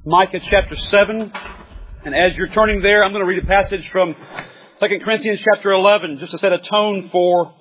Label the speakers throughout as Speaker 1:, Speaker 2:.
Speaker 1: Micah chapter 7. And as you're turning there, I'm going to read a passage from 2 Corinthians chapter 11, just to set a tone for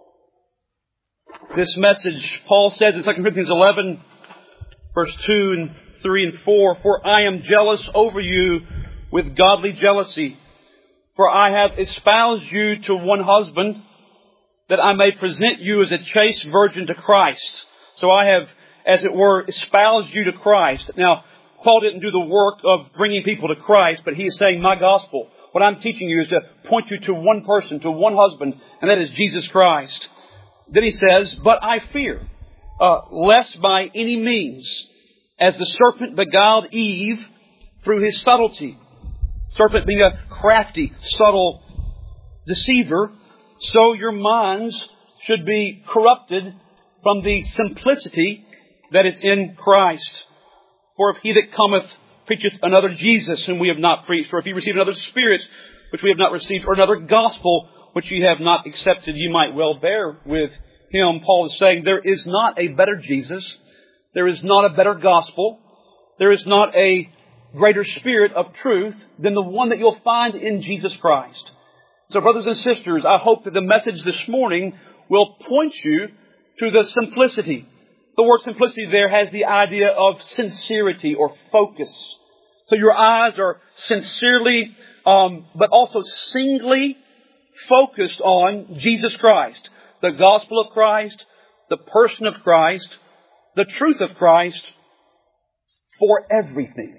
Speaker 1: this message. Paul says in 2 Corinthians 11, verse 2 and 3 and 4, "For I am jealous over you with godly jealousy. For I have espoused you to one husband, that I may present you as a chaste virgin to Christ." So I have, as it were, espoused you to Christ. Now, Paul didn't do the work of bringing people to Christ, but he is saying, my gospel, what I'm teaching you is to point you to one person, to one husband, and that is Jesus Christ. Then he says, "But I fear, lest by any means, as the serpent beguiled Eve through his subtlety," serpent being a crafty, subtle deceiver, "so your minds should be corrupted from the simplicity that is in Christ. For if he that cometh preacheth another Jesus whom we have not preached, or if he receive another Spirit which we have not received, or another gospel which ye have not accepted, ye might well bear with him." Paul is saying there is not a better Jesus. There is not a better gospel. There is not a greater spirit of truth than the one that you'll find in Jesus Christ. So brothers and sisters, I hope that the message this morning will point you to the simplicity. The word simplicity there has the idea of sincerity or focus. So your eyes are sincerely, but also singly focused on Jesus Christ, the gospel of Christ, the person of Christ, the truth of Christ for everything.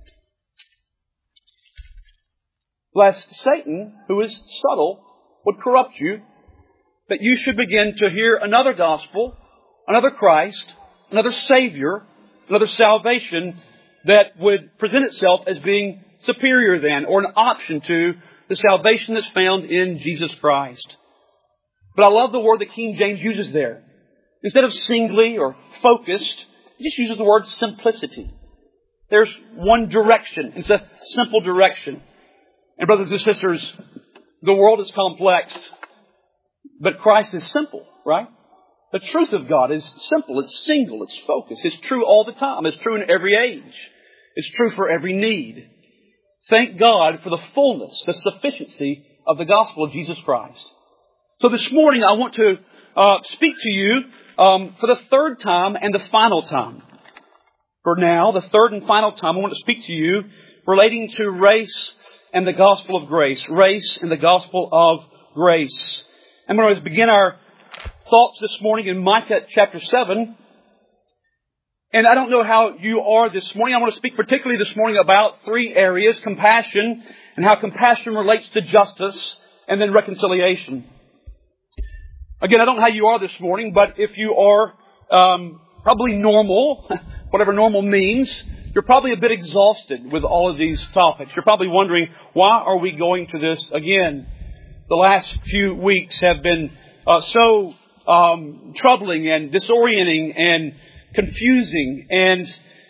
Speaker 1: Lest Satan, who is subtle, would corrupt you, that you should begin to hear another gospel, another Christ, another Savior, another salvation that would present itself as being superior than, or an option to, the salvation that's found in Jesus Christ. But I love the word that King James uses there. Instead of singly or focused, he just uses the word simplicity. There's one direction. It's a simple direction. And brothers and sisters, the world is complex, but Christ is simple, right? The truth of God is simple, it's single, it's focused, it's true all the time, it's true in every age, it's true for every need. Thank God for the fullness, the sufficiency of the gospel of Jesus Christ. So this morning I want to speak to you for the third time and the final time. For now, the third and final time, I want to speak to you relating to race and the gospel of grace. Race and the gospel of grace. I'm going to begin our thoughts this morning in Micah chapter 7. And I don't know how you are this morning. I want to speak particularly this morning about three areas: compassion, and how compassion relates to justice, and then reconciliation. Again, I don't know how you are this morning, but if you are probably normal, whatever normal means, you're probably a bit exhausted with all of these topics. You're probably wondering, why are we going to this again? The last few weeks have been so troubling and disorienting and confusing, and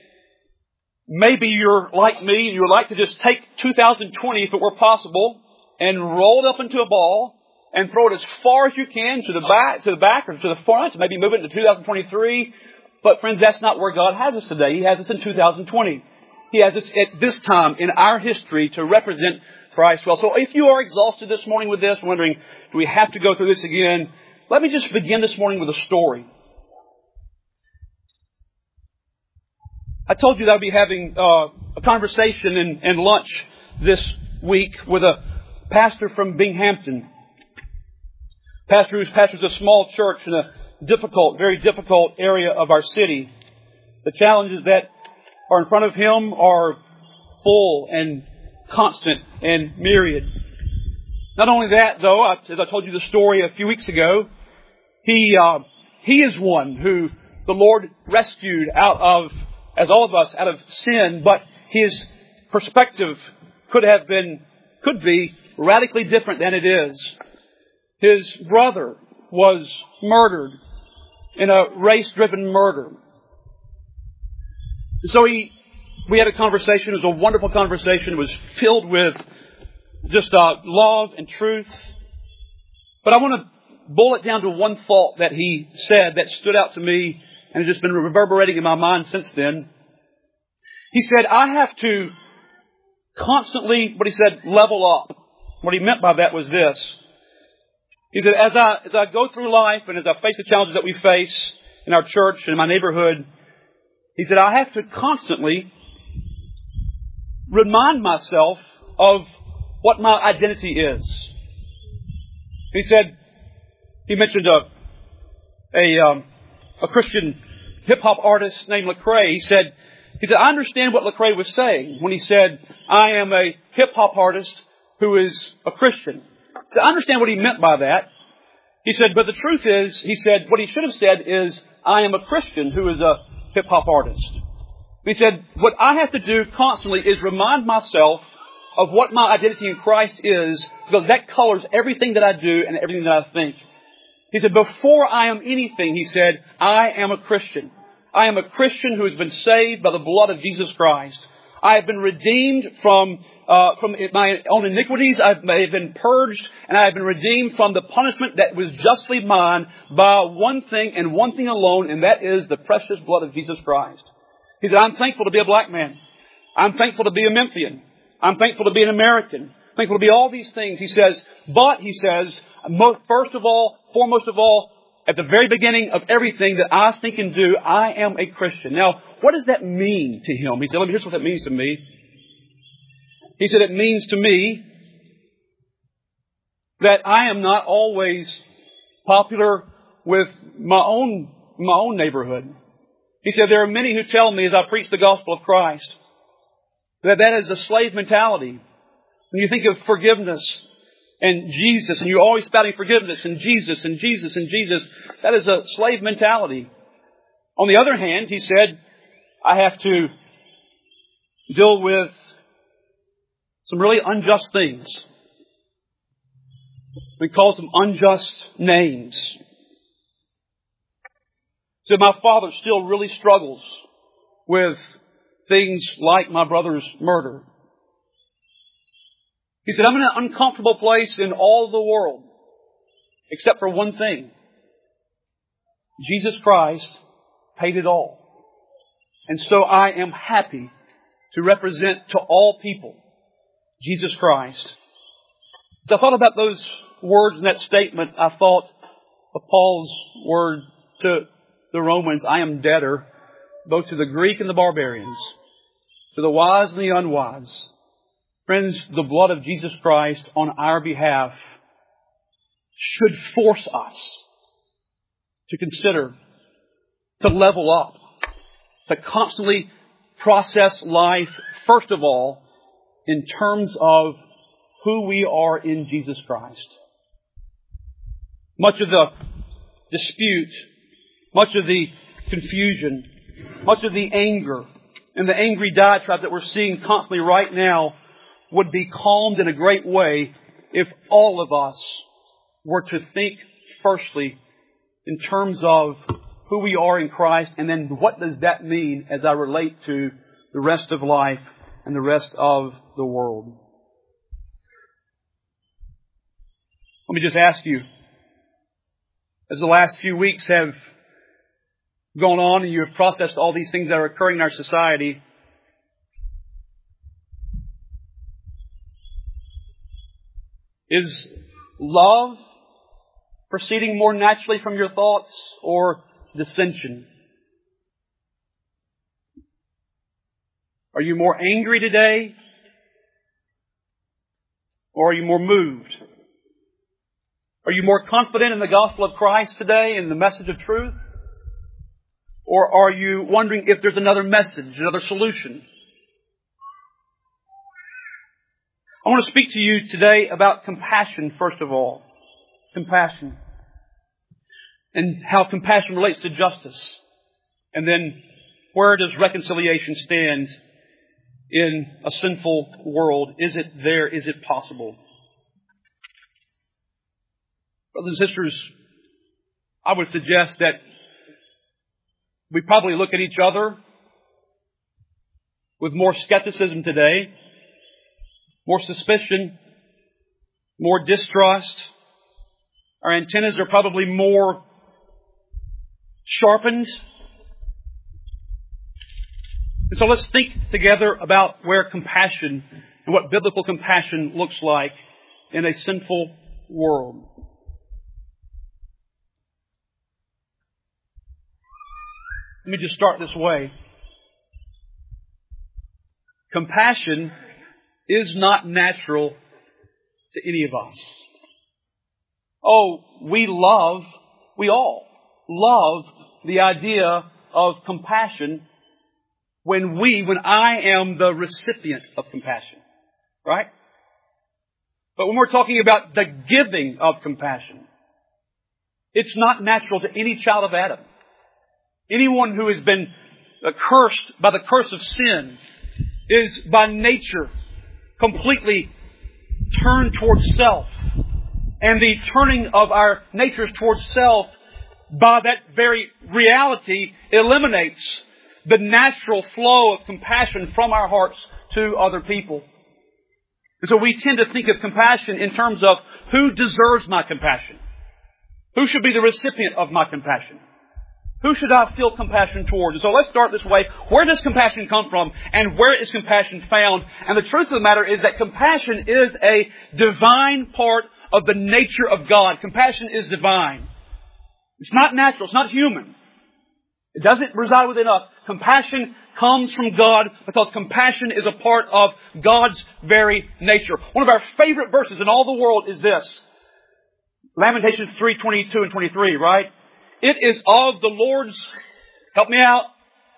Speaker 1: maybe you're like me and you would like to just take 2020, if it were possible, and roll it up into a ball and throw it as far as you can to the back or to the front, maybe move it into 2023. But friends, that's not where God has us today. He has us in 2020. He has us at this time in our history to represent Christ well. So if you are exhausted this morning with this, wondering, do we have to go through this again? Let me just begin this morning with a story. I told you that I'd be having a conversation and lunch this week with a pastor from Binghamton. Pastor who pastors a small church in a very difficult area of our city. The challenges that are in front of him are full and constant and myriad. Not only that, though, as I told you the story a few weeks ago, he is one who the Lord rescued out of, as all of us, out of sin, but his perspective could be radically different than it is. His brother was murdered in a race-driven murder. So we had a conversation. It was a wonderful conversation. It was filled with just love and truth. But I want to boil it down to one thought that he said that stood out to me and has just been reverberating in my mind since then. He said, I have to constantly, what he said, level up. What he meant by that was this. He said, as I go through life and as I face the challenges that we face in our church and in my neighborhood, he said, I have to constantly remind myself of what my identity is. He said, he mentioned a Christian hip-hop artist named Lecrae. He said, I understand what Lecrae was saying when he said, I am a hip-hop artist who is a Christian. So I understand what he meant by that. He said, but the truth is, he said, what he should have said is, I am a Christian who is a hip-hop artist. He said, what I have to do constantly is remind myself of what my identity in Christ is, because that colors everything that I do and everything that I think. He said, before I am anything, he said, I am a Christian. I am a Christian who has been saved by the blood of Jesus Christ. I have been redeemed from my own iniquities. I have been purged, and I have been redeemed from the punishment that was justly mine by one thing and one thing alone, and that is the precious blood of Jesus Christ. He said, I'm thankful to be a black man. I'm thankful to be a Memphian. I'm thankful to be an American. Thankful to be all these things. He says, but, he says, first of all, foremost of all, at the very beginning of everything that I think and do, I am a Christian. Now, what does that mean to him? He said, here's what that means to me. He said, it means to me that I am not always popular with my own neighborhood. He said, there are many who tell me as I preach the gospel of Christ that is a slave mentality. When you think of forgiveness and Jesus, and you're always spouting forgiveness and Jesus and Jesus and Jesus, that is a slave mentality. On the other hand, he said, I have to deal with some really unjust things. We call them unjust names. So my father still really struggles with things like my brother's murder. He said, I'm in an uncomfortable place in all the world, except for one thing. Jesus Christ paid it all. And so I am happy to represent to all people Jesus Christ. As I thought about those words in that statement, I thought of Paul's word to the Romans, I am debtor both to the Greek and the barbarians, to the wise and the unwise. Friends, the blood of Jesus Christ on our behalf should force us to consider, to level up, to constantly process life, first of all, in terms of who we are in Jesus Christ. Much of the dispute, much of the confusion, much of the anger, and the angry diatribe that we're seeing constantly right now would be calmed in a great way if all of us were to think firstly in terms of who we are in Christ, and then what does that mean as I relate to the rest of life and the rest of the world. Let me just ask you, as the last few weeks have gone on and you have processed all these things that are occurring in our society, is love proceeding more naturally from your thoughts or dissension? Are you more angry today? Or are you more moved? Are you more confident in the gospel of Christ today and the message of truth? Or are you wondering if there's another message, another solution? I want to speak to you today about compassion, first of all. Compassion. And how compassion relates to justice. And then, where does reconciliation stand in a sinful world? Is it there? Is it possible? Brothers and sisters, I would suggest that we probably look at each other with more skepticism today, more suspicion, more distrust. Our antennas are probably more sharpened. And so let's think together about where compassion and what biblical compassion looks like in a sinful world. Let me just start this way. Compassion is not natural to any of us. Oh, we all love the idea of compassion when I am the recipient of compassion. Right? But when we're talking about the giving of compassion, it's not natural to any child of Adam. Anyone who has been cursed by the curse of sin is by nature completely turned towards self. And the turning of our natures towards self, by that very reality, eliminates the natural flow of compassion from our hearts to other people. And so we tend to think of compassion in terms of who deserves my compassion. Who should be the recipient of my compassion? Who should I feel compassion towards? And so let's start this way. Where does compassion come from? And where is compassion found? And the truth of the matter is that compassion is a divine part of the nature of God. Compassion is divine. It's not natural. It's not human. It doesn't reside within us. Compassion comes from God because compassion is a part of God's very nature. One of our favorite verses in all the world is this. Lamentations 3:22 and 23, right? It is of the Lord's, help me out,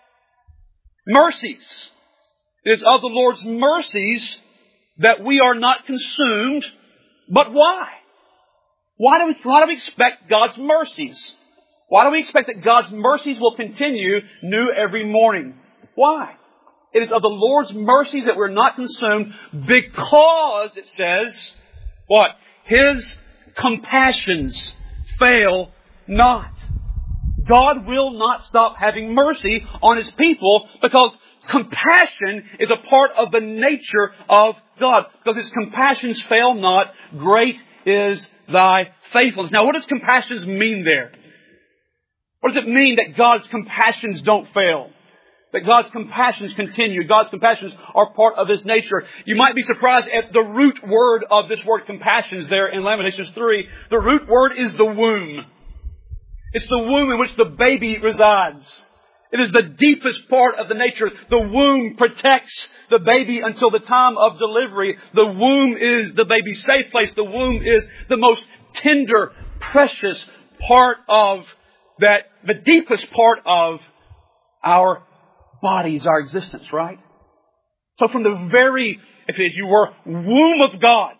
Speaker 1: mercies. It is of the Lord's mercies that we are not consumed. But why? Why do we expect God's mercies? Why do we expect that God's mercies will continue new every morning? Why? It is of the Lord's mercies that we're not consumed because, it says, what? His compassions fail not. God will not stop having mercy on His people because compassion is a part of the nature of God. Because His compassions fail not, great is Thy faithfulness. Now, what does compassions mean there? What does it mean that God's compassions don't fail? That God's compassions continue. God's compassions are part of His nature. You might be surprised at the root word of this word compassions there in Lamentations 3. The root word is the womb. It's the womb in which the baby resides. It is the deepest part of the nature. The womb protects the baby until the time of delivery. The womb is the baby's safe place. The womb is the most tender, precious part of that, the deepest part of our bodies, our existence, right? So from the very, if you were, womb of God,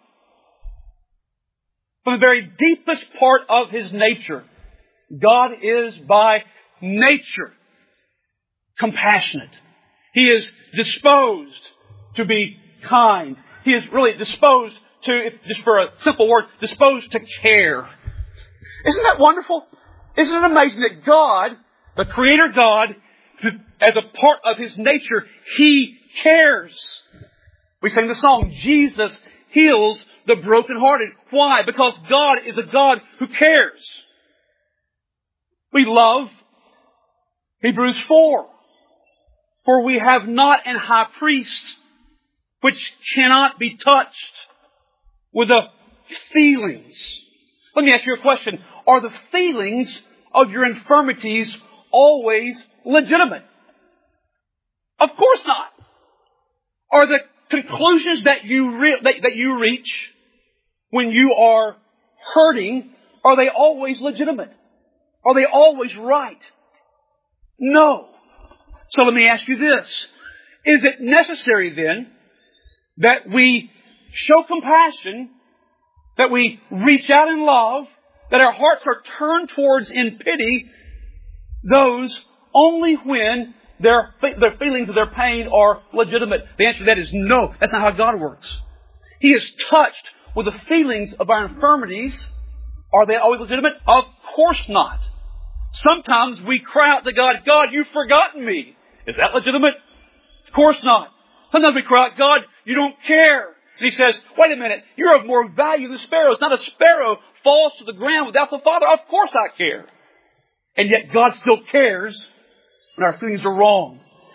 Speaker 1: from the very deepest part of His nature, God is by nature compassionate. He is disposed to be kind. He is really disposed to, just for a simple word, disposed to care. Isn't that wonderful? Isn't it amazing that God, the Creator God, as a part of His nature, He cares. We sang the song, Jesus heals the brokenhearted. Why? Because God is a God who cares. We love Hebrews 4. For we have not an high priest which cannot be touched with the feelings. Let me ask you a question. Are the feelings of your infirmities always legitimate? Of course not. Are the conclusions that you reach when you are hurting, are they always legitimate? Are they always right? No. So let me ask you this. Is it necessary then that we show compassion, that we reach out in love, that our hearts are turned towards in pity those only when their feelings of their pain are legitimate? The answer to that is no. That's not how God works. He is touched with the feelings of our infirmities. Are they always legitimate? Of course not. Sometimes we cry out to God, God, you've forgotten me. Is that legitimate? Of course not. Sometimes we cry out, God, you don't care. And He says, wait a minute, you're of more value than sparrows. Not a sparrow falls to the ground without the Father. Of course I care. And yet God still cares when our feelings are wrong.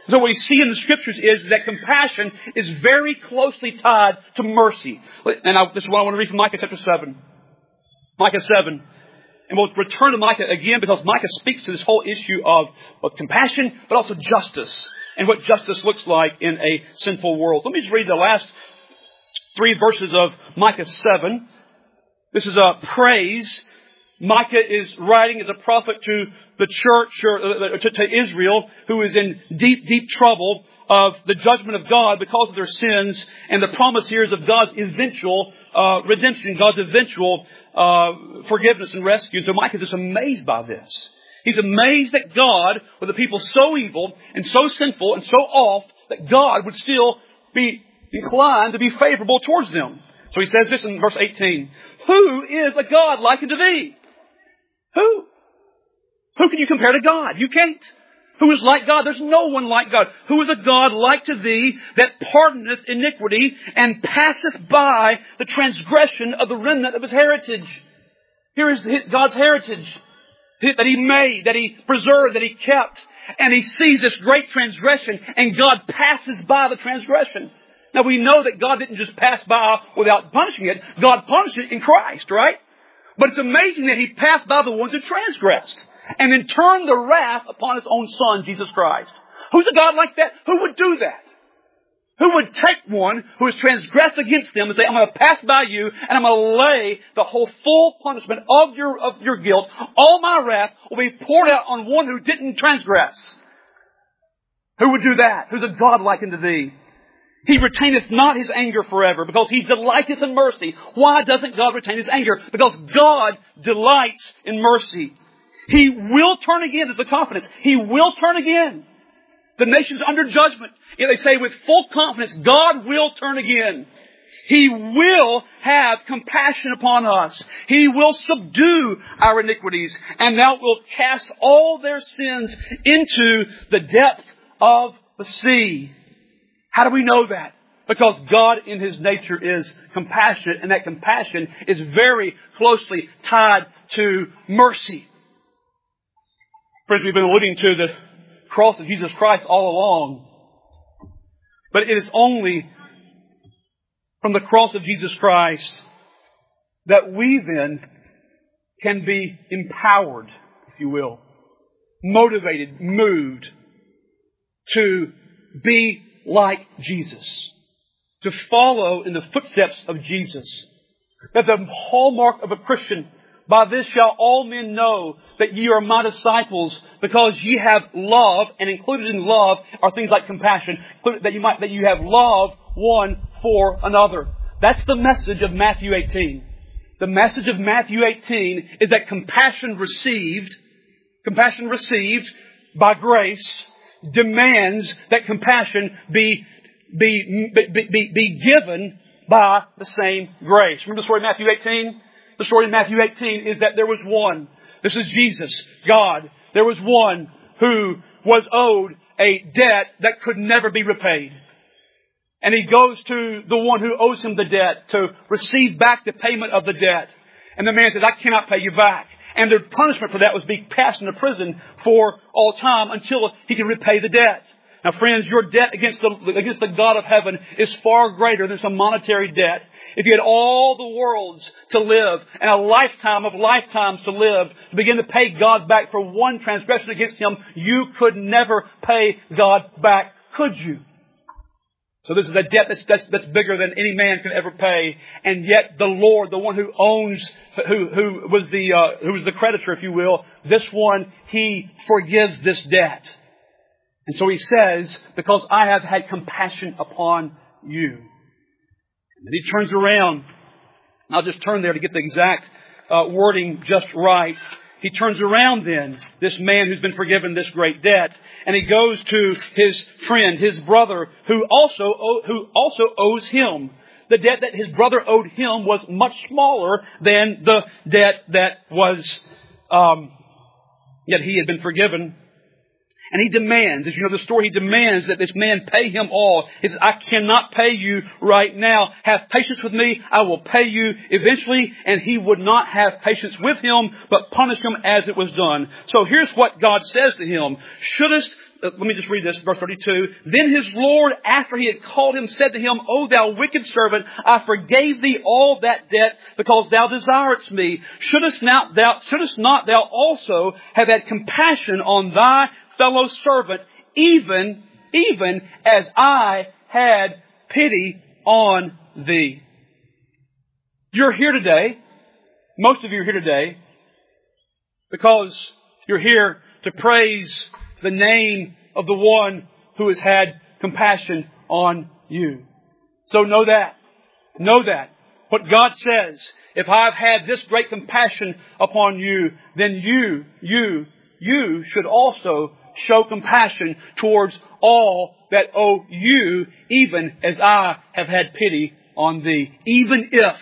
Speaker 1: So what we see in the Scriptures is that compassion is very closely tied to mercy. And this is what I want to read from Micah chapter 7. Micah 7. And we'll return to Micah again because Micah speaks to this whole issue of compassion, but also justice, and what justice looks like in a sinful world. Let me just read the last 3 verses of Micah 7. This is a praise. Micah is writing as a prophet to the church, or to Israel, who is in deep, deep trouble of the judgment of God because of their sins, and the promise here is of God's eventual redemption, God's eventual forgiveness and rescue. So Micah is just amazed by this. He's amazed that God, with a people so evil and so sinful and so off, that God would still be inclined to be favorable towards them. So he says this in verse 18. Who is a God like unto thee? Who? Who can you compare to God? You can't. Who is like God? There's no one like God. Who is a God like to thee that pardoneth iniquity and passeth by the transgression of the remnant of his heritage? Here is God's heritage that He made, that He preserved, that He kept. And He sees this great transgression and God passes by the transgression. Now we know that God didn't just pass by without punishing it. God punished it in Christ, right? But it's amazing that He passed by the ones who transgressed and then turned the wrath upon His own Son, Jesus Christ. Who's a God like that? Who would do that? Who would take one who has transgressed against them and say, I'm going to pass by you and I'm going to lay the whole full punishment of your guilt. All my wrath will be poured out on one who didn't transgress. Who would do that? Who's a God like unto thee? He retaineth not His anger forever, because He delighteth in mercy. Why doesn't God retain His anger? Because God delights in mercy. He will turn again. There's the confidence. He will turn again. The nation's under judgment. Yet they say with full confidence, God will turn again. He will have compassion upon us. He will subdue our iniquities, and thou wilt cast all their sins into the depth of the sea. How do we know that? Because God in His nature is compassionate, and that compassion is very closely tied to mercy. Friends, we've been alluding to the cross of Jesus Christ all along. But it is only from the cross of Jesus Christ that we then can be empowered, if you will, motivated, moved to be like Jesus, to follow in the footsteps of Jesus. That the hallmark of a Christian, by this shall all men know that ye are my disciples, because ye have love, and included in love are things like compassion, that you have love one for another. That's the message of Matthew 18. The message of Matthew 18 is that compassion received by grace demands that compassion be given by the same grace. Remember the story of Matthew 18? The story in Matthew 18 is that there was one. This is Jesus, God. There was one who was owed a debt that could never be repaid. And he goes to the one who owes him the debt to receive back the payment of the debt. And the man says, I cannot pay you back. And the punishment for that was being cast into prison for all time until he can repay the debt. Now friends, your debt against the God of heaven is far greater than some monetary debt. If you had all the worlds to live and a lifetime of lifetimes to live to begin to pay God back for one transgression against Him, you could never pay God back, could you? So this is a debt that's bigger than any man can ever pay. And yet the Lord, the one who owns, who was the creditor, if you will, this one, He forgives this debt. And so He says, because I have had compassion upon you. And then He turns around. I'll just turn there to get the exact wording just right. He turns around then, this man who's been forgiven this great debt, and he goes to his friend, his brother, who also owes him. The debt that his brother owed him was much smaller than the debt that he had been forgiven. And he demands, as you know the story, he demands that this man pay him all. He says, I cannot pay you right now. Have patience with me. I will pay you eventually. And he would not have patience with him, but punish him as it was done. So here's what God says to him. Shouldest let me just read this, verse 32. Then his Lord, after he had called him, said to him, O thou wicked servant, I forgave thee all that debt because thou desiredst me. Shouldest not thou also have had compassion on thy fellow servant, even as I had pity on thee? You're here today. Most of you are here today because you're here to praise the name of the one who has had compassion on you. So know that. Know that. What God says, if I've had this great compassion upon you, then you should also show compassion towards all that owe you, even as I have had pity on thee. Even if.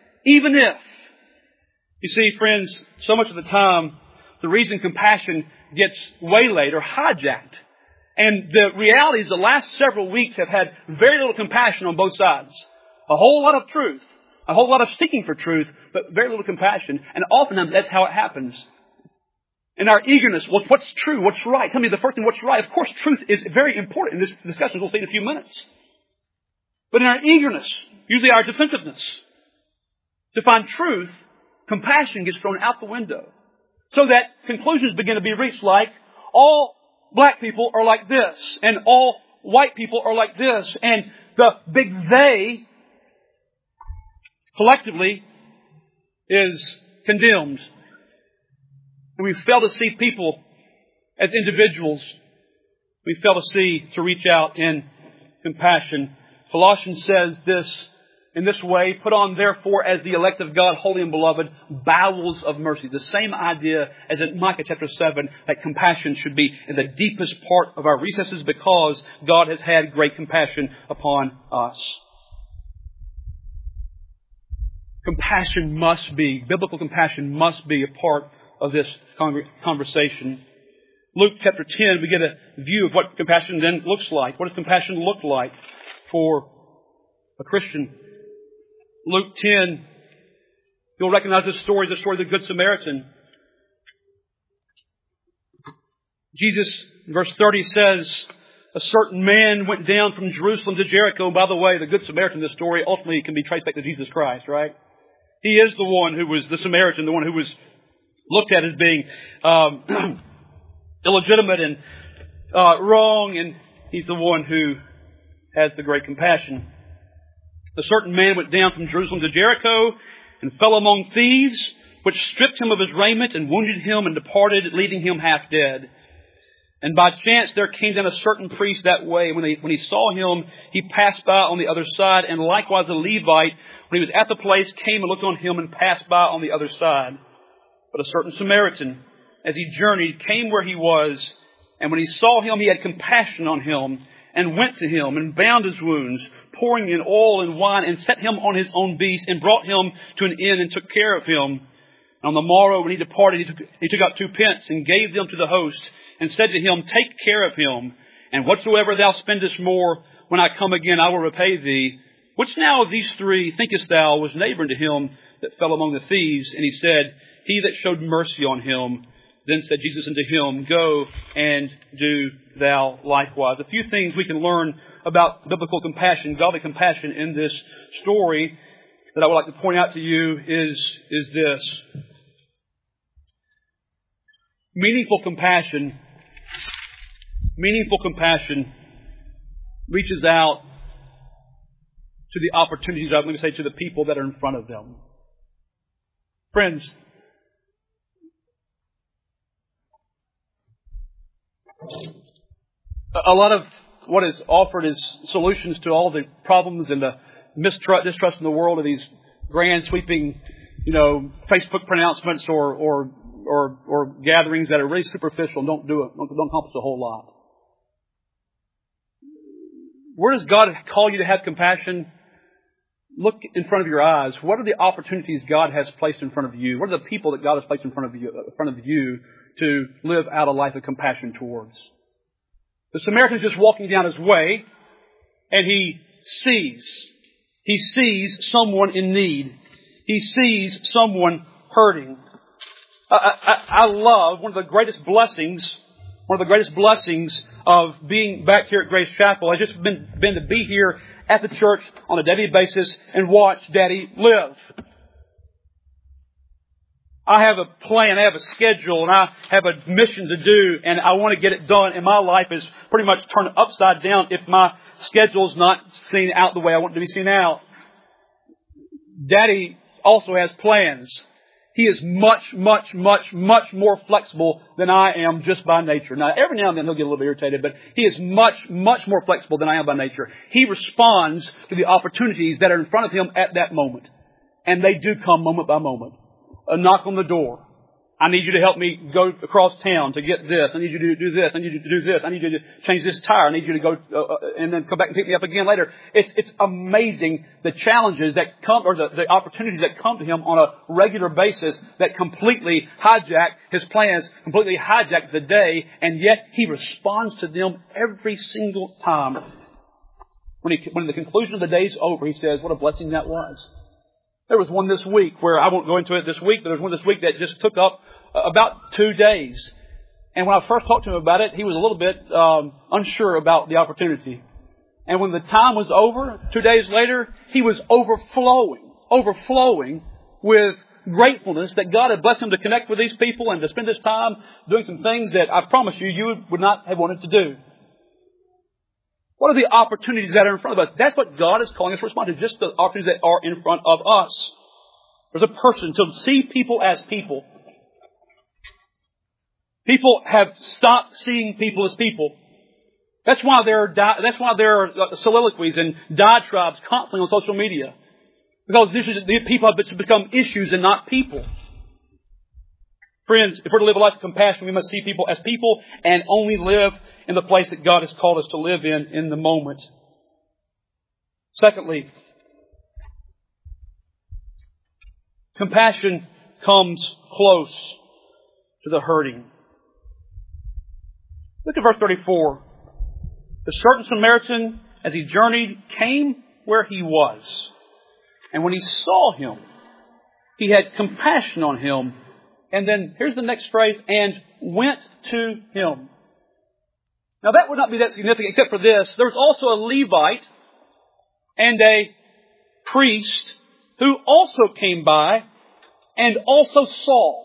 Speaker 1: You see, friends, so much of the time, the reason compassion gets waylaid or hijacked. And the reality is the last several weeks have had very little compassion on both sides. A whole lot of truth. A whole lot of seeking for truth, but very little compassion. And oftentimes that's how it happens. In our eagerness, what's true? What's right? Tell me the first thing, what's right? Of course, truth is very important in this discussion. We'll see in a few minutes. But in our eagerness, usually our defensiveness, to find truth, compassion gets thrown out the window. So that conclusions begin to be reached like, all black people are like this, and all white people are like this, and the big they, collectively, is condemned. And we fail to see people as individuals. We fail to reach out in compassion. Colossians says this in this way, put on therefore as the elect of God, holy and beloved, bowels of mercy. The same idea as in Micah chapter 7, that compassion should be in the deepest part of our recesses because God has had great compassion upon us. Biblical compassion must be a part of this conversation. Luke chapter 10, we get a view of what compassion then looks like. What does compassion look like for a Christian? Luke 10, you'll recognize this story, the story of the Good Samaritan. Jesus, verse 30 says, a certain man went down from Jerusalem to Jericho. And by the way, the Good Samaritan in this story ultimately can be traced back to Jesus Christ, right? He is the one who was the Samaritan, the one who was looked at as being illegitimate and wrong, and he's the one who has the great compassion. A certain man went down from Jerusalem to Jericho and fell among thieves, which stripped him of his raiment and wounded him and departed, leaving him half dead. And by chance there came down a certain priest that way. When he saw him, he passed by on the other side. And likewise a Levite, when he was at the place, came and looked on him and passed by on the other side. But a certain Samaritan, as he journeyed, came where he was. And when he saw him, he had compassion on him and went to him and bound his wounds, pouring in oil and wine, and set him on his own beast, and brought him to an inn and took care of him. And on the morrow, when he departed, he took out 2 pence and gave them to the host, and said to him, take care of him, and whatsoever thou spendest more, when I come again, I will repay thee. Which now of these 3 thinkest thou was neighbor to him that fell among the thieves? And he said, he that showed mercy on him. Then said Jesus unto him, go and do thou likewise. A few things we can learn about biblical compassion, godly compassion in this story that I would like to point out to you is this. Meaningful compassion reaches out to the opportunities, let me say, to the people that are in front of them. Friends, a lot of what is offered as solutions to all the problems and the distrust in the world are these grand sweeping, Facebook pronouncements or gatherings that are really superficial and don't accomplish a whole lot. Where does God call you to have compassion? Look in front of your eyes. What are the opportunities God has placed in front of you? What are the people that God has placed in front of you to live out a life of compassion towards? The Samaritan is just walking down his way, and he sees someone in need. He sees someone hurting. I love one of the greatest blessings One of the greatest blessings of being back here at Grace Chapel has just been to be here at the church on a daily basis and watch Daddy live. I have a plan, I have a schedule, and I have a mission to do, and I want to get it done. And my life is pretty much turned upside down if my schedule's not seen out the way I want it to be seen out. Daddy also has plans. He is much more flexible than I am just by nature. Now, every now and then he'll get a little bit irritated, but he is much more flexible than I am by nature. He responds to the opportunities that are in front of him at that moment. And they do come moment by moment. A knock on the door. I need you to help me go across town to get this. I need you to do this. I need you to do this. I need you to change this tire. I need you to go and then come back and pick me up again later. It's amazing the challenges that come, or the opportunities that come to him on a regular basis that completely hijack his plans, completely hijack the day, and yet he responds to them every single time. When the conclusion of the day is over, he says, "What a blessing that was." There was one this week where, I won't go into it this week, but there was one this week that just took up about 2 days. And when I first talked to him about it, he was a little bit unsure about the opportunity. And when the time was over, 2 days later, he was overflowing with gratefulness that God had blessed him to connect with these people and to spend his time doing some things that I promise you would not have wanted to do. What are the opportunities that are in front of us? That's what God is calling us to respond to, just the opportunities that are in front of us. There's a person, to see people as people. People have stopped seeing people as people. That's why there are soliloquies and diatribes constantly on social media. Because the people have become issues and not people. Friends, if we're to live a life of compassion, we must see people as people and only live in the place that God has called us to live in the moment. Secondly, compassion comes close to the hurting. Look at verse 34. The certain Samaritan, as he journeyed, came where he was. And when he saw him, he had compassion on him. And then, here's the next phrase, and went to him. Now that would not be that significant except for this. There was also a Levite and a priest who also came by and also saw.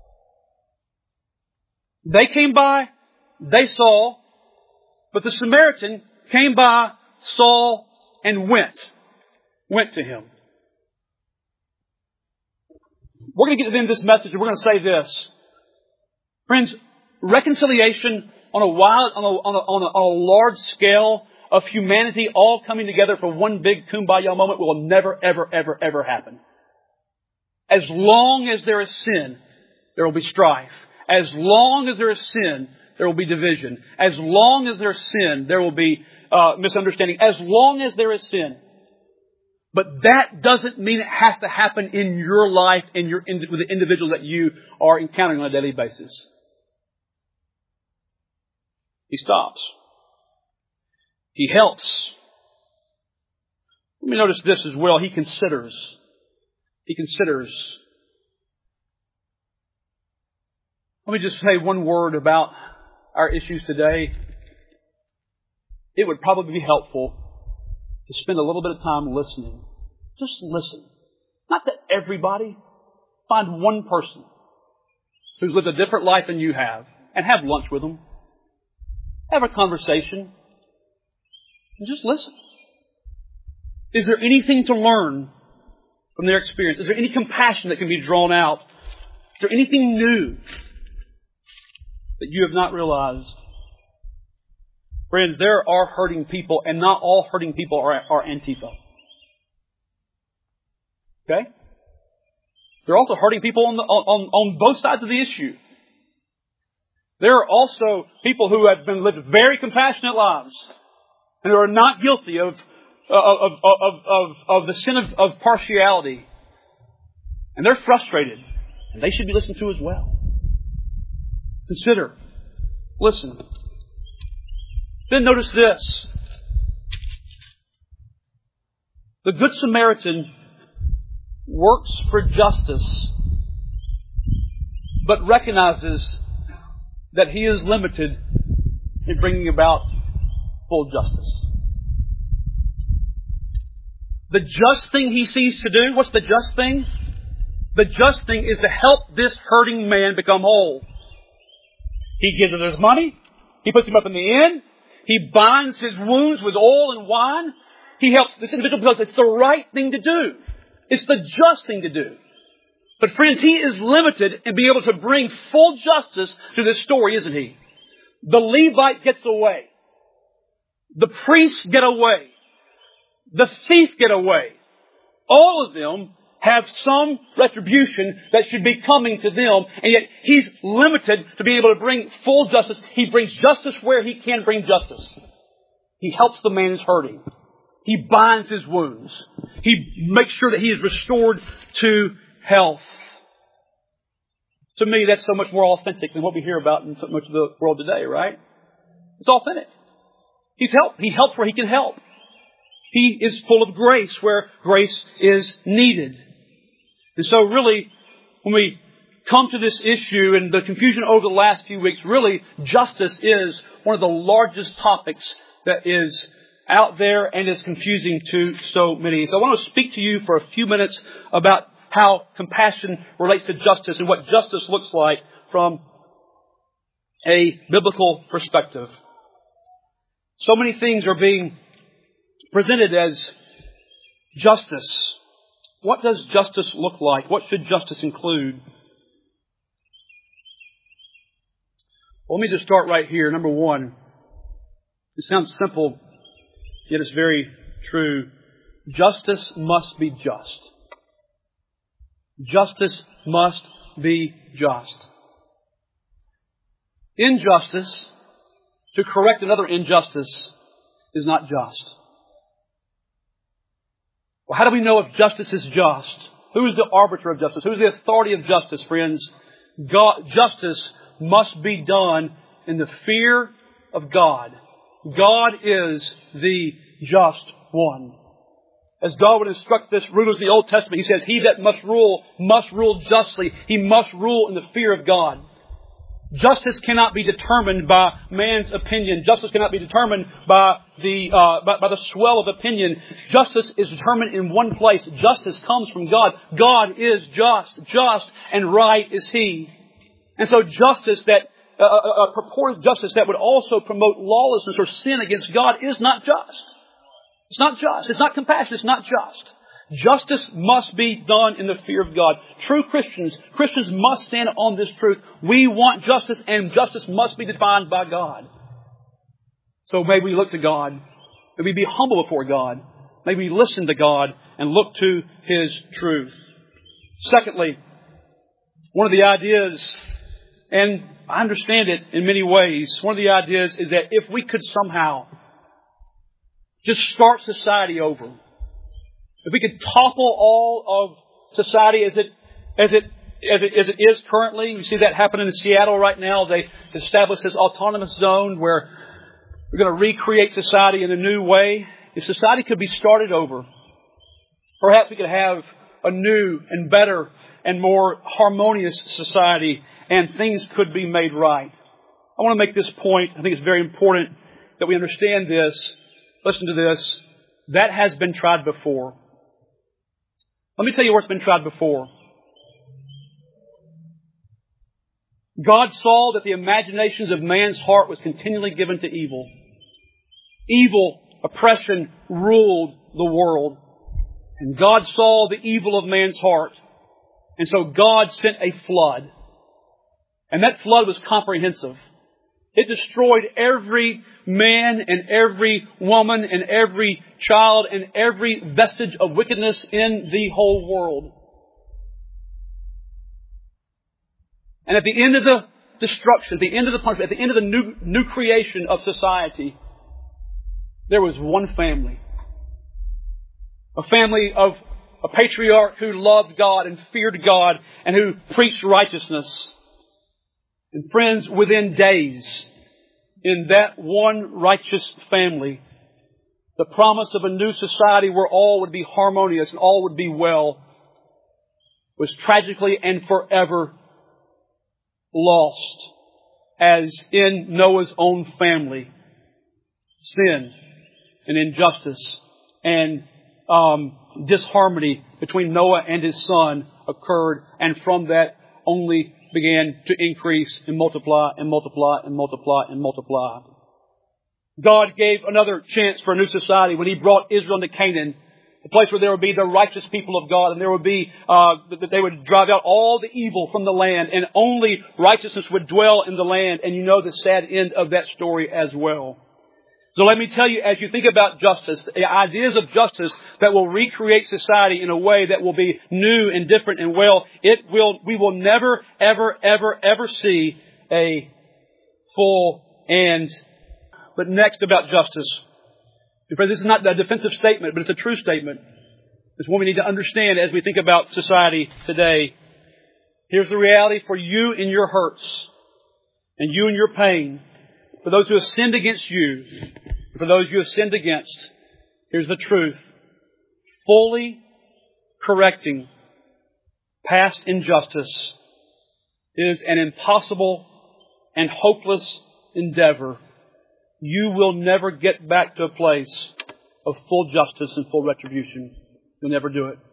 Speaker 1: They came by, they saw, but the Samaritan came by, saw, and went to him. We're going to get to the end of this message and we're going to say this. Friends, reconciliation on a large scale of humanity all coming together for one big kumbaya moment will never, ever happen. As long as there is sin, there will be strife. As long as there is sin, there will be division. As long as there is sin, there will be misunderstanding. As long as there is sin. But that doesn't mean it has to happen in your life and with the individuals that you are encountering on a daily basis. He stops. He helps. Let me notice this as well. He considers. He considers. Let me just say one word about our issues today. It would probably be helpful to spend a little bit of time listening. Just listen. Not to everybody. Find one person who's lived a different life than you have and have lunch with them. Have a conversation. And just listen. Is there anything to learn from their experience? Is there any compassion that can be drawn out? Is there anything new that you have not realized? Friends, there are hurting people, and not all hurting people are Antifa. Okay? There are also hurting people on both sides of the issue. There are also people who have lived very compassionate lives and who are not guilty of the sin of partiality. And they're frustrated. And they should be listened to as well. Consider. Listen. Then notice this. The Good Samaritan works for justice, but recognizes that He is limited in bringing about full justice. The just thing He sees to do, what's the just thing? The just thing is to help this hurting man become whole. He gives him his money. He puts him up in the inn. He binds his wounds with oil and wine. He helps this individual because it's the right thing to do. It's the just thing to do. But friends, He is limited in being able to bring full justice to this story, isn't He? The Levite gets away. The priests get away. The thief get away. All of them have some retribution that should be coming to them, and yet He's limited to be able to bring full justice. He brings justice where He can bring justice. He helps the man who's hurting. He binds his wounds. He makes sure that he is restored to health. To me, that's so much more authentic than what we hear about in so much of the world today, right? It's authentic. He helps where He can help. He is full of grace where grace is needed. And so really, when we come to this issue and the confusion over the last few weeks, really, justice is one of the largest topics that is out there and is confusing to so many. So I want to speak to you for a few minutes about how compassion relates to justice and what justice looks like from a biblical perspective. So many things are being presented as justice. What does justice look like? What should justice include? Well, let me just start right here. Number one, it sounds simple, yet it's very true. Justice must be just. Justice must be just. Injustice, to correct another injustice, is not just. Well, how do we know if justice is just? Who is the arbiter of justice? Who is the authority of justice, friends? Justice must be done in the fear of God. God is the just one. As God would instruct this rulers of the Old Testament, He says, He that must rule justly. He must rule in the fear of God. Justice cannot be determined by man's opinion. Justice cannot be determined by the swell of opinion. Justice is determined in one place. Justice comes from God. God is just and right is He. And so justice that purported justice that would also promote lawlessness or sin against God is not just. It's not just. It's not compassionate. It's not just. Justice must be done in the fear of God. True Christians must stand on this truth. We want justice, and justice must be defined by God. So may we look to God. May we be humble before God. May we listen to God and look to His truth. Secondly, one of the ideas, and I understand it in many ways, one of the ideas is that if we could somehow just start society over, if we could topple all of society as it is currently, you see that happening in Seattle right now. They established this autonomous zone where we're going to recreate society in a new way. If society could be started over, perhaps we could have a new and better and more harmonious society, and things could be made right. I want to make this point. I think it's very important that we understand this. Listen to this. That has been tried before. Let me tell you where it's been tried before. God saw that the imaginations of man's heart was continually given to evil. Evil, oppression ruled the world. And God saw the evil of man's heart. And so God sent a flood. And that flood was comprehensive. It destroyed every man and every woman and every child and every vestige of wickedness in the whole world. And at the end of the destruction, at the end of the punishment, at the end of the new creation of society, there was one family. A family of a patriarch who loved God and feared God and who preached righteousness. And friends, within days, in that one righteous family, the promise of a new society where all would be harmonious and all would be well was tragically and forever lost as in Noah's own family, sin and injustice and disharmony between Noah and his son occurred, and from that only began to increase and multiply and multiply and multiply and multiply. God gave another chance for a new society when He brought Israel into Canaan, a place where there would be the righteous people of God, and there would be that they would drive out all the evil from the land, and only righteousness would dwell in the land. And you know the sad end of that story as well. So let me tell you, as you think about justice, the ideas of justice that will recreate society in a way that will be new and different and we will never, ever, ever, ever see a full end. But next about justice. This is not a defensive statement, but it's a true statement. It's one we need to understand as we think about society today. Here's the reality for you in your hurts and you in your pain. For those who have sinned against you, for those you have sinned against, here's the truth. Fully correcting past injustice is an impossible and hopeless endeavor. You will never get back to a place of full justice and full retribution. You'll never do it.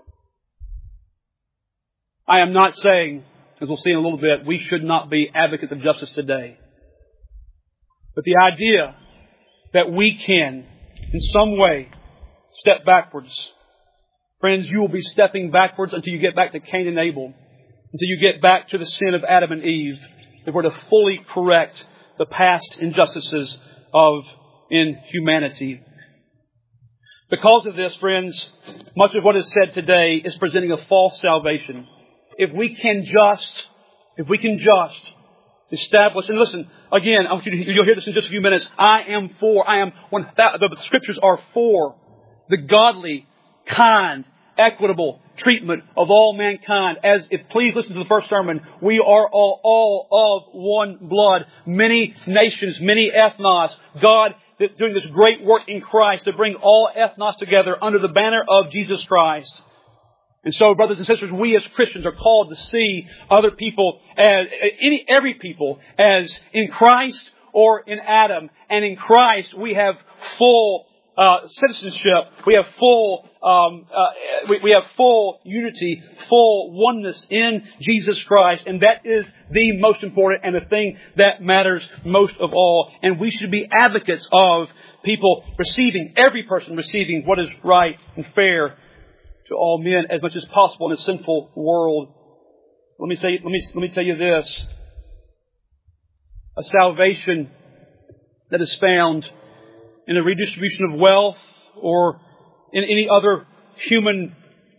Speaker 1: I am not saying, as we'll see in a little bit, we should not be advocates of justice today. But the idea that we can, in some way, step backwards. Friends, you will be stepping backwards until you get back to Cain and Abel. Until you get back to the sin of Adam and Eve. If we're to fully correct the past injustices in humanity. Because of this, friends, much of what is said today is presenting a false salvation. If we can just establish, and listen, again, you'll hear this in just a few minutes. The Scriptures are for the godly, kind, equitable treatment of all mankind. Please listen to the first sermon. We are all of one blood, many nations, many ethnos. God doing this great work in Christ to bring all ethnos together under the banner of Jesus Christ. And so, brothers and sisters, we as Christians are called to see other people every people as in Christ or in Adam. And in Christ, we have full citizenship. We have full unity, full oneness in Jesus Christ. And that is the most important and the thing that matters most of all. And we should be advocates of every person receiving what is right and fair to all men as much as possible in a sinful world. Let me tell you this. A salvation that is found in a redistribution of wealth or in any other human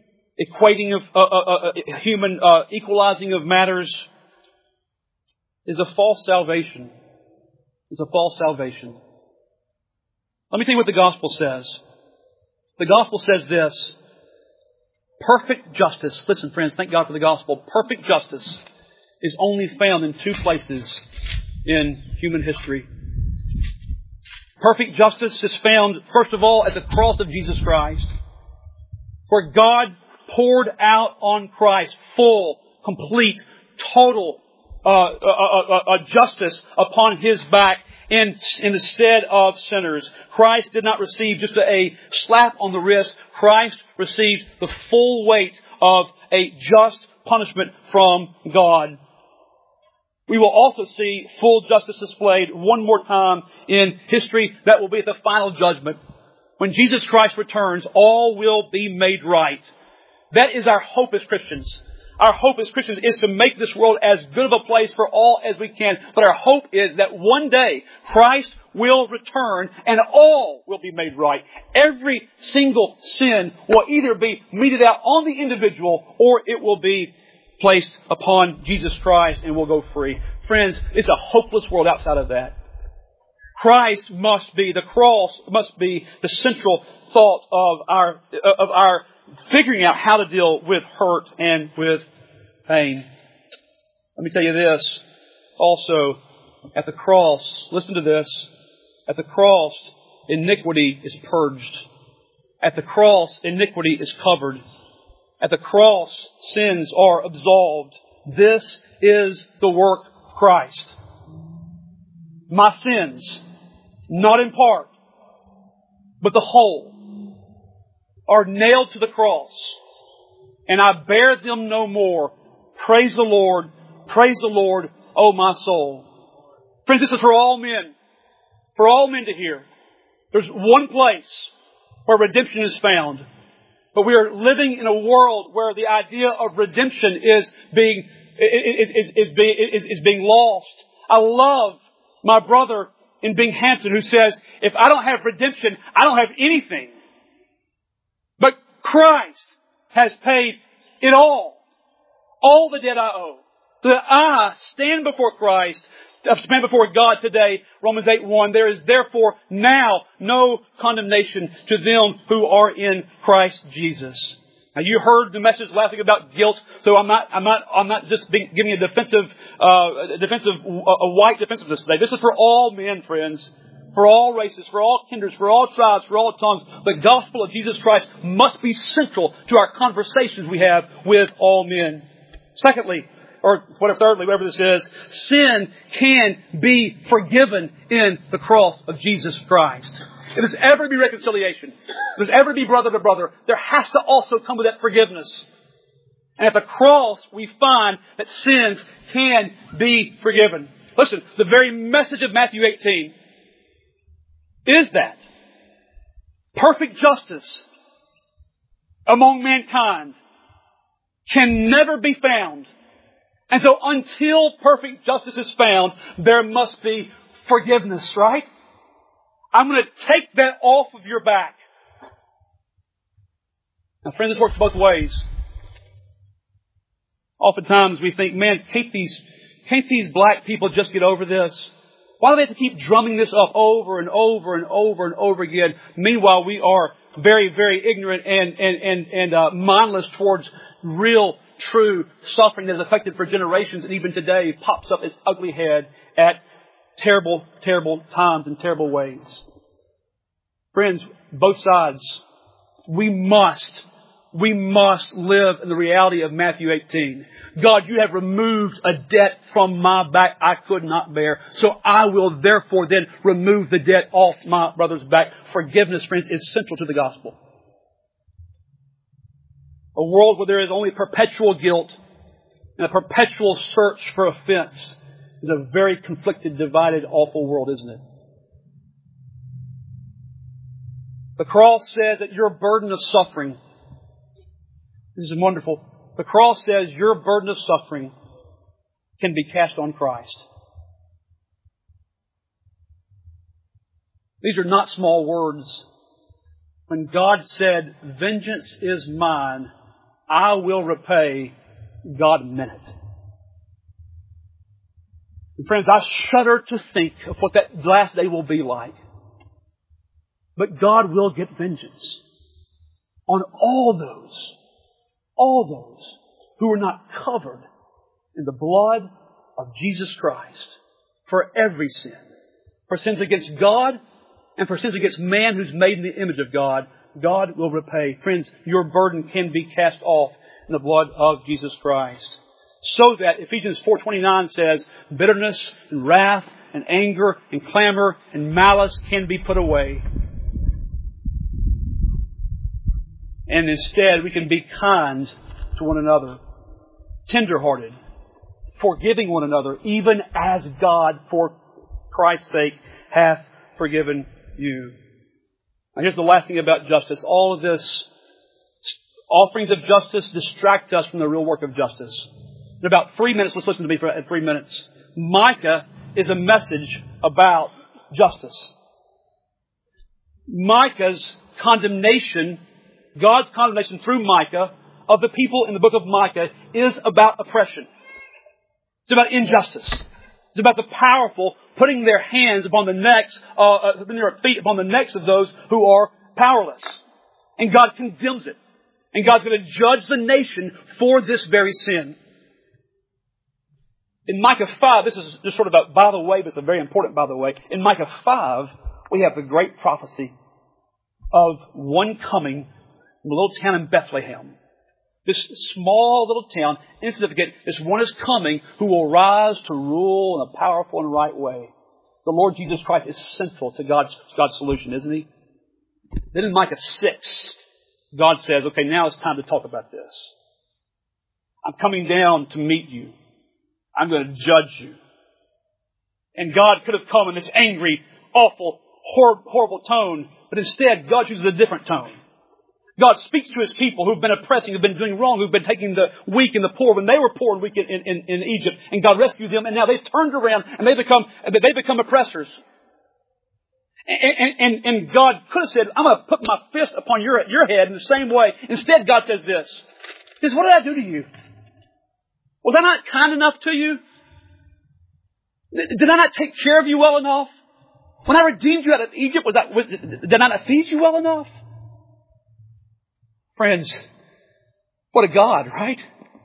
Speaker 1: equalizing of matters is a false salvation. It's a false salvation. Let me tell you what the gospel says. The gospel says this. Perfect justice, listen friends, thank God for the gospel. Perfect justice is only found in two places in human history. Perfect justice is found, first of all, at the cross of Jesus Christ, where God poured out on Christ full, complete, total justice upon His back in the stead of sinners. Christ did not receive just a slap on the wrist. Christ received the full weight of a just punishment from God. We will also see full justice displayed one more time in history. That will be at the final judgment. When Jesus Christ returns, all will be made right. That is our hope as Christians. Our hope as Christians is to make this world as good of a place for all as we can. But our hope is that one day Christ will return and all will be made right. Every single sin will either be meted out on the individual or it will be placed upon Jesus Christ and we'll go free. Friends, it's a hopeless world outside of that. The cross must be the central thought of our figuring out how to deal with hurt and with pain. Let me tell you this. Also, at the cross, listen to this. At the cross, iniquity is purged. At the cross, iniquity is covered. At the cross, sins are absolved. This is the work of Christ. My sins, not in part, but the whole, are nailed to the cross, and I bear them no more. Praise the Lord, O my soul. Friends, this is for all men to hear. There's one place where redemption is found, but we are living in a world where the idea of redemption is being lost. I love my brother in Binghamton who says, if I don't have redemption, I don't have anything. But Christ has paid it all the debt I owe. So that I stand before Christ, stand before God today, Romans 8:1. There is therefore now no condemnation to them who are in Christ Jesus. Now you heard the message last week about guilt, so I'm not just giving a white defensiveness today. This is for all men, friends. For all races, for all kindreds, for all tribes, for all tongues. The gospel of Jesus Christ must be central to our conversations we have with all men. Thirdly, whatever this is, sin can be forgiven in the cross of Jesus Christ. If there's ever to be reconciliation, if there's ever to be brother to brother, there has to also come with that forgiveness. And at the cross, we find that sins can be forgiven. Listen, the very message of Matthew 18 is that perfect justice among mankind can never be found. And so until perfect justice is found, there must be forgiveness, right? I'm going to take that off of your back. Now, friends, this works both ways. Oftentimes we think, man, can't these black people just get over this? Why do they have to keep drumming this up over and over and over and over again? Meanwhile, we are very, very ignorant and mindless towards real, true suffering that has affected for generations and even today pops up its ugly head at terrible, terrible times and terrible ways. Friends, both sides, we must live in the reality of Matthew 18. God, you have removed a debt from my back I could not bear. So I will therefore then remove the debt off my brother's back. Forgiveness, friends, is central to the gospel. A world where there is only perpetual guilt and a perpetual search for offense is a very conflicted, divided, awful world, isn't it? The cross says that your burden of suffering, this is wonderful. The cross says your burden of suffering can be cast on Christ. These are not small words. When God said, "Vengeance is mine, I will repay," God meant it. And friends, I shudder to think of what that last day will be like. But God will get vengeance on all those who are not covered in the blood of Jesus Christ for every sin. For sins against God and for sins against man who's made in the image of God, God will repay. Friends, your burden can be cast off in the blood of Jesus Christ. So that Ephesians 4:29 says, bitterness and wrath and anger and clamor and malice can be put away. And instead, we can be kind to one another, tender-hearted, forgiving one another, even as God, for Christ's sake, hath forgiven you. Now, here's the last thing about justice. All of this, offerings of justice, distract us from the real work of justice. In about 3 minutes, let's listen to me for 3 minutes. Micah is a message about justice. Micah's condemnation, God's condemnation through Micah of the people in the book of Micah, is about oppression. It's about injustice. It's about the powerful putting their hands upon the necks, putting their feet upon the necks of those who are powerless. And God condemns it. And God's going to judge the nation for this very sin. In Micah 5, this is just sort of a by the way, but it's a very important by the way. In Micah 5, we have the great prophecy of one coming from a little town in Bethlehem. This small little town, insignificant, this one is coming who will rise to rule in a powerful and right way. The Lord Jesus Christ is central to God's solution, isn't He? Then in Micah 6, God says, okay, now it's time to talk about this. I'm coming down to meet you. I'm going to judge you. And God could have come in this angry, awful, horrible tone, but instead God chooses a different tone. God speaks to His people who've been oppressing, who've been doing wrong, who've been taking the weak and the poor when they were poor and weak in Egypt, and God rescued them, and now they've turned around and they become oppressors. And God could have said, I'm going to put my fist upon your head in the same way. Instead, God says this. He says, what did I do to you? Was I not kind enough to you? Did I not take care of you well enough? When I redeemed you out of Egypt, did I not feed you well enough? Friends, what a God, right?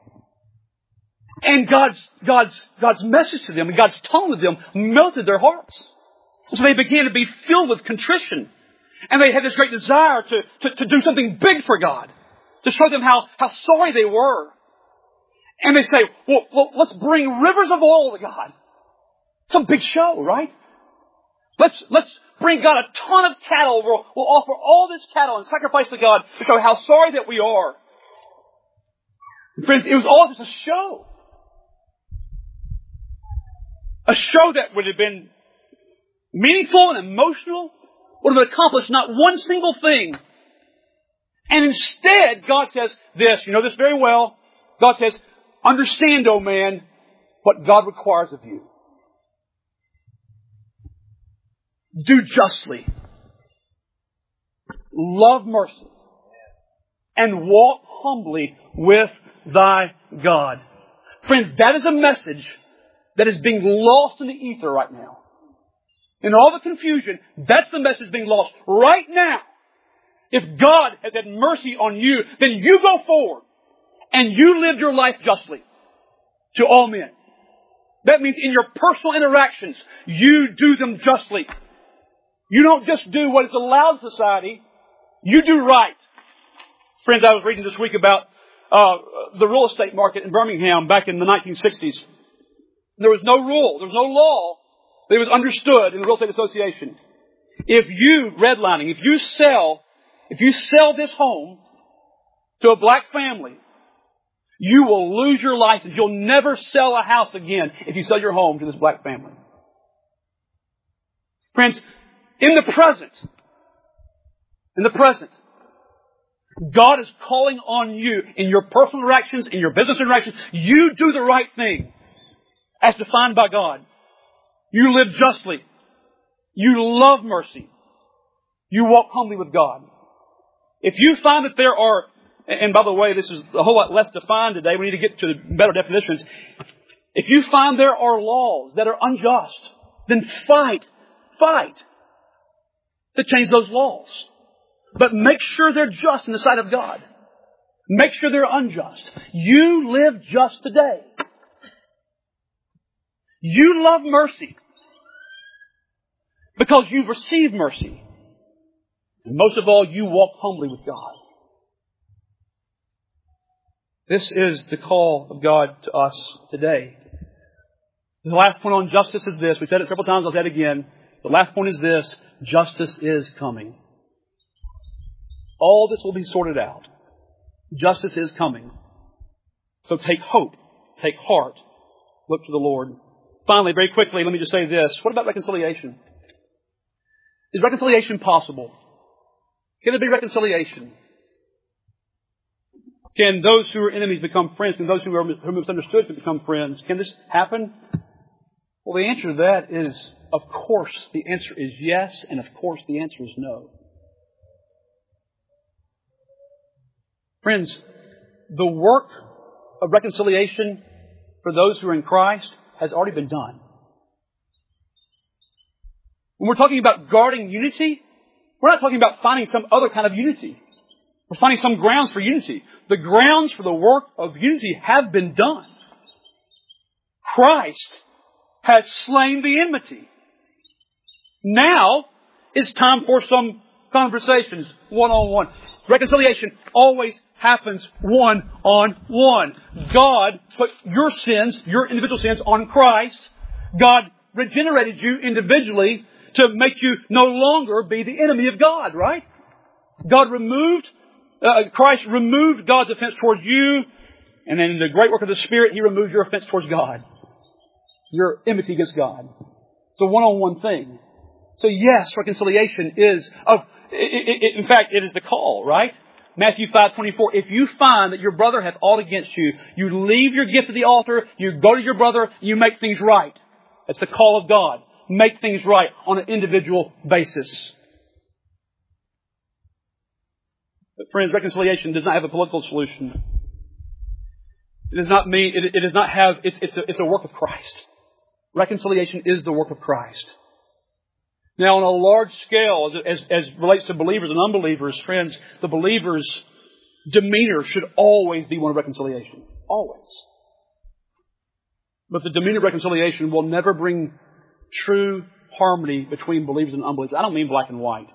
Speaker 1: And God's message to them and God's tone to them melted their hearts. So they began to be filled with contrition. And they had this great desire to do something big for God. To show them how sorry they were. And they say, well, let's bring rivers of oil to God. It's a big show, right? Let's bring God a ton of cattle. We'll offer all this cattle and sacrifice to God to show how sorry that we are. And friends, it was all just a show. A show that would have been meaningful and emotional, would have accomplished not one single thing. And instead, God says this, you know this very well. God says, understand, O man, what God requires of you. Do justly, love mercy, and walk humbly with thy God. Friends, that is a message that is being lost in the ether right now. In all the confusion, that's the message being lost right now. If God has had mercy on you, then you go forward and you live your life justly to all men. That means in your personal interactions, you do them justly. You don't just do what is allowed in society. You do right. Friends, I was reading this week about the real estate market in Birmingham back in the 1960s. There was no rule. There was no law that was understood in the Real Estate Association. If you, redlining, if you sell this home to a black family, you will lose your license. You'll never sell a house again if you sell your home to this black family. Friends, in the present, God is calling on you in your personal interactions, in your business interactions. You do the right thing as defined by God. You live justly. You love mercy. You walk humbly with God. If you find that there are, and by the way, this is a whole lot less defined today. We need to get to better definitions. If you find there are laws that are unjust, then fight to change those laws. But make sure they're just in the sight of God. Make sure they're unjust. You live just today. You love mercy because you've received mercy. And most of all, you walk humbly with God. This is the call of God to us today. The last point on justice is this. We said it several times. I'll say it again. The last point is this. Justice is coming. All this will be sorted out. Justice is coming. So take hope. Take heart. Look to the Lord. Finally, very quickly, let me just say this. What about reconciliation? Is reconciliation possible? Can there be reconciliation? Can those who are enemies become friends? Can those who are misunderstood become friends? Can this happen? Well, the answer to that is, of course, the answer is yes, and of course, the answer is no. Friends, the work of reconciliation for those who are in Christ has already been done. When we're talking about guarding unity, we're not talking about finding some other kind of unity. We're finding some grounds for unity. The grounds for the work of unity have been done. Christ has slain the enmity. Now it's time for some conversations one-on-one. Reconciliation always happens one-on-one. God put your sins, your individual sins, on Christ. God regenerated you individually to make you no longer be the enemy of God, right? Christ removed God's offense towards you, and then in the great work of the Spirit, He removed your offense towards God. Your enmity against God. It's a one-on-one thing. So yes, reconciliation is in fact, it is the call, right? Matthew 5:24. If you find that your brother hath aught against you, you leave your gift at the altar, you go to your brother, you make things right. That's the call of God. Make things right on an individual basis. But friends, reconciliation does not have a political solution. It does not mean, it does not have, it's a work of Christ. Reconciliation is the work of Christ. Now, on a large scale, as relates to believers and unbelievers, friends, the believer's demeanor should always be one of reconciliation. Always. But the demeanor of reconciliation will never bring true harmony between believers and unbelievers. I don't mean black and white.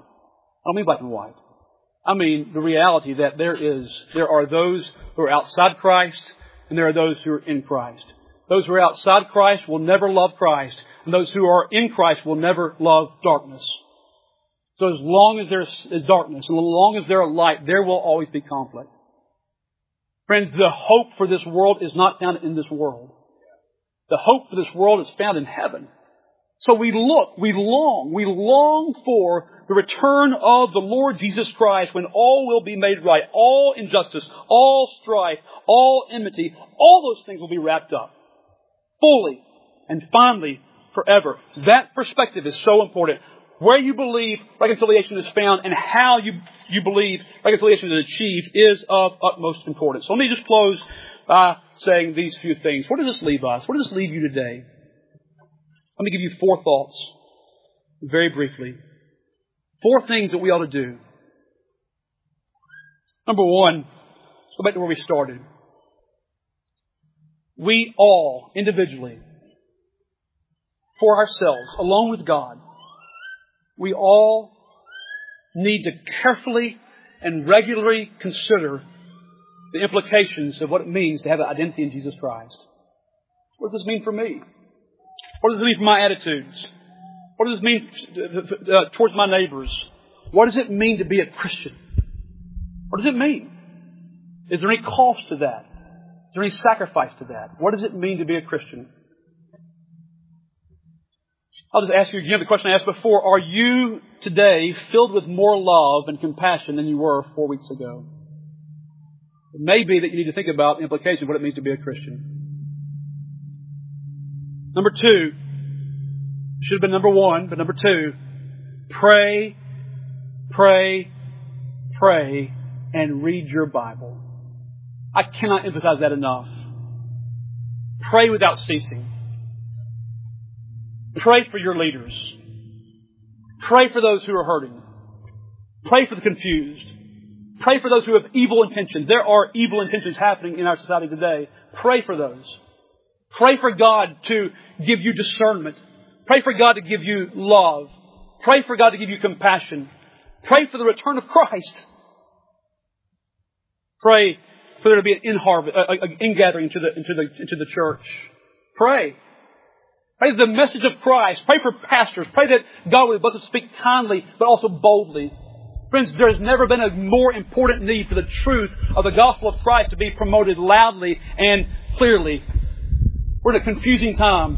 Speaker 1: I mean the reality that there are those who are outside Christ and there are those who are in Christ. Those who are outside Christ will never love Christ, and those who are in Christ will never love darkness. So as long as there is darkness, and as long as there is light, there will always be conflict. Friends, the hope for this world is not found in this world. The hope for this world is found in heaven. So we long for the return of the Lord Jesus Christ when all will be made right. All injustice, all strife, all enmity, all those things will be wrapped up. Fully and finally forever. That perspective is so important. Where you believe reconciliation is found and how you believe reconciliation is achieved is of utmost importance. So let me just close by saying these few things. Where does this leave us? Where does this leave you today? Let me give you 4 thoughts very briefly. 4 things that we ought to do. Number 1, let's go back to where we started. We all, individually, for ourselves, along with God, we all need to carefully and regularly consider the implications of what it means to have an identity in Jesus Christ. What does this mean for me? What does it mean for my attitudes? What does it mean towards my neighbors? What does it mean to be a Christian? What does it mean? Is there any cost to that? Is there any sacrifice to that? What does it mean to be a Christian? I'll just ask you again the question I asked before. Are you today filled with more love and compassion than you were 4 weeks ago? It may be that you need to think about the implication of what it means to be a Christian. Number 2, should have been number 1, but number 2, pray, pray, pray, and read your Bible. I cannot emphasize that enough. Pray without ceasing. Pray for your leaders. Pray for those who are hurting. Pray for the confused. Pray for those who have evil intentions. There are evil intentions happening in our society today. Pray for those. Pray for God to give you discernment. Pray for God to give you love. Pray for God to give you compassion. Pray for the return of Christ. Pray for there to be an ingathering into the church. Pray. Pray the message of Christ. Pray for pastors. Pray that God will bless us to speak kindly, but also boldly. Friends, there has never been a more important need for the truth of the gospel of Christ to be promoted loudly and clearly. We're in a confusing time,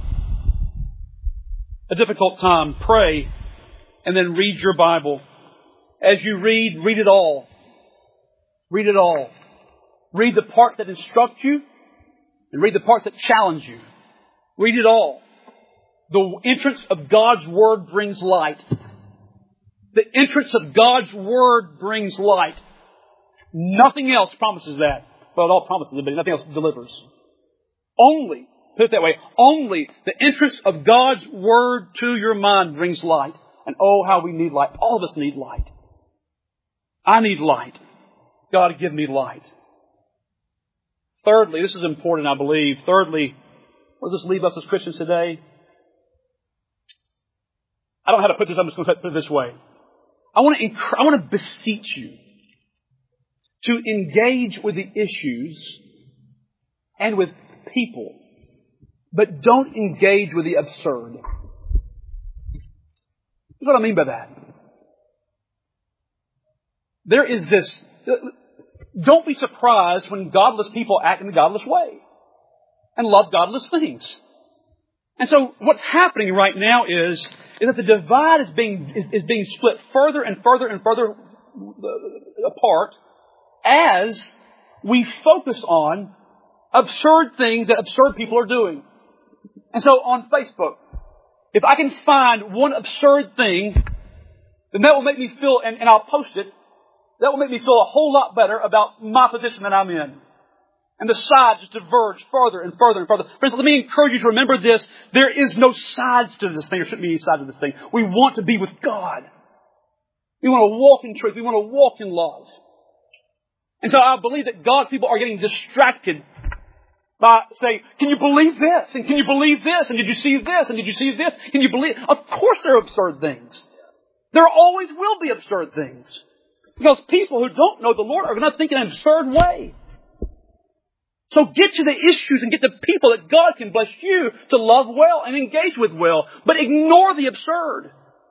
Speaker 1: a difficult time. Pray and then read your Bible. As you read it all. Read it all. Read the parts that instruct you and read the parts that challenge you. Read it all. The entrance of God's Word brings light. The entrance of God's Word brings light. Nothing else promises that. Well, it all promises it, but nothing else delivers. Only, put it that way, only the entrance of God's Word to your mind brings light. And oh, how we need light. All of us need light. I need light. God, give me light. Thirdly, this is important, I believe. Thirdly, where does this leave us as Christians today? I don't know how to put this. I'm just going to put it this way. I want to beseech you to engage with the issues and with people, but don't engage with the absurd. Here's what I mean by that. There is this... Don't be surprised when godless people act in a godless way and love godless things. And so what's happening right now is that the divide is being split further and further and further apart as we focus on absurd things that absurd people are doing. And so on Facebook, if I can find one absurd thing, then that will make me feel, and I'll post it, that will make me feel a whole lot better about my position that I'm in. And the sides just diverge further and further and further. Friends, let me encourage you to remember this. There is no sides to this thing. There shouldn't be any sides to this thing. We want to be with God. We want to walk in truth. We want to walk in love. And so I believe that God's people are getting distracted by saying, can you believe this? And can you believe this? And did you see this? And did you see this? Can you believe? Of course there are absurd things. There always will be absurd things. Because people who don't know the Lord are going to think in an absurd way. So get to the issues and get the people that God can bless you to love well and engage with well. But ignore the absurd.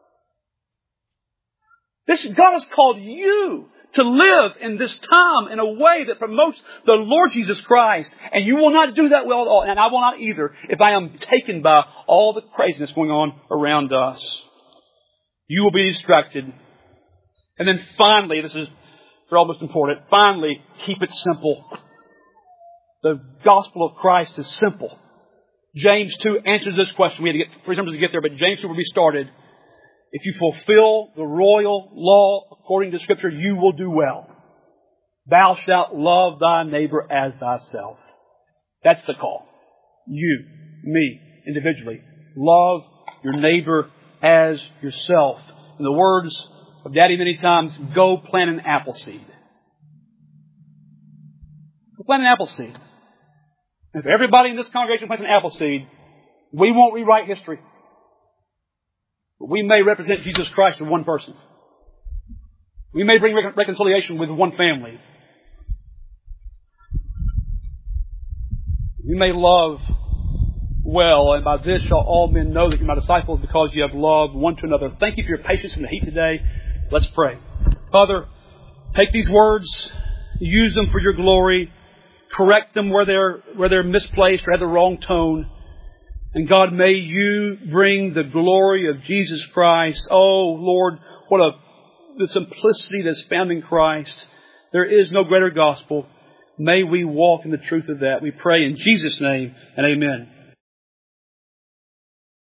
Speaker 1: God has called you to live in this time in a way that promotes the Lord Jesus Christ. And you will not do that well at all. And I will not either if I am taken by all the craziness going on around us. You will be distracted. And then finally, this is almost important, finally, keep it simple. The gospel of Christ is simple. James 2 answers this question. We had to get 3 numbers to get there, but James 2 will be started. If you fulfill the royal law according to Scripture, you will do well. Thou shalt love thy neighbor as thyself. That's the call. You, me, individually. Love your neighbor as yourself. In the words of Daddy many times, go plant an apple seed. Go plant an apple seed. If everybody in this congregation plants an apple seed, we won't rewrite history. But we may represent Jesus Christ with one person. We may bring reconciliation with one family. We may love well, and by this shall all men know that you're my disciples, because you have loved one to another. Thank you for your patience in the heat today. Let's pray. Father, take these words, use them for your glory, correct them where they're misplaced or have the wrong tone. And God, may you bring the glory of Jesus Christ. Oh, Lord, the simplicity that's found in Christ. There is no greater gospel. May we walk in the truth of that. We pray in Jesus' name and amen.